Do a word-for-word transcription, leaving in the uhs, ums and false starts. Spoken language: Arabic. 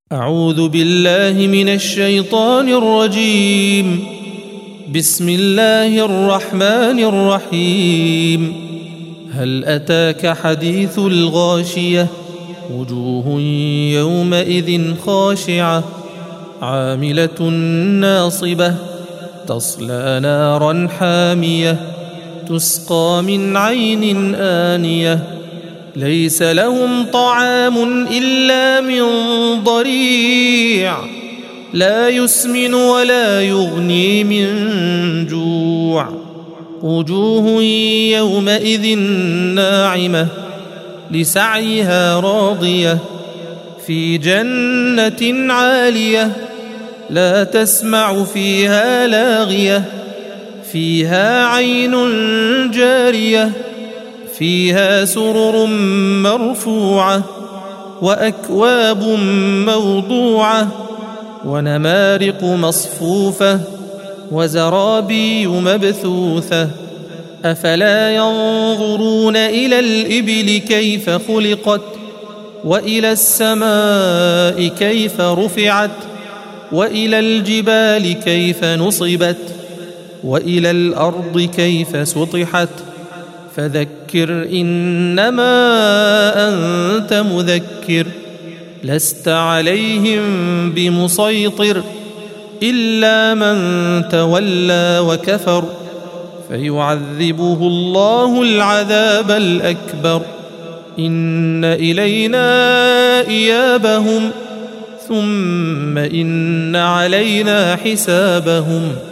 أعوذ بالله من الشيطان الرجيم. بسم الله الرحمن الرحيم. هل أتاك حديث الغاشية؟ وجوه يومئذ خاشعة عاملة ناصبة تصلى نارا حامية تسقى من عين آنية ليس لهم طعام إلا من ضريع لا يسمن ولا يغني من جوع. وجوه يومئذ ناعمة لسعيها راضية في جنة عالية لا تسمع فيها لاغية فيها عين جارية فيها سرر مرفوعة وأكواب موضوعة ونمارق مصفوفة وزرابي مبثوثة. أفلا ينظرون إلى الإبل كيف خلقت وإلى السماء كيف رفعت وإلى الجبال كيف نصبت وإلى الأرض كيف سطحت. فذكر إنما أنت مذكر لست عليهم بمسيطر إلا من تولى وكفر فيعذبه الله العذاب الأكبر. إن إلينا إيابهم ثم إن علينا حسابهم.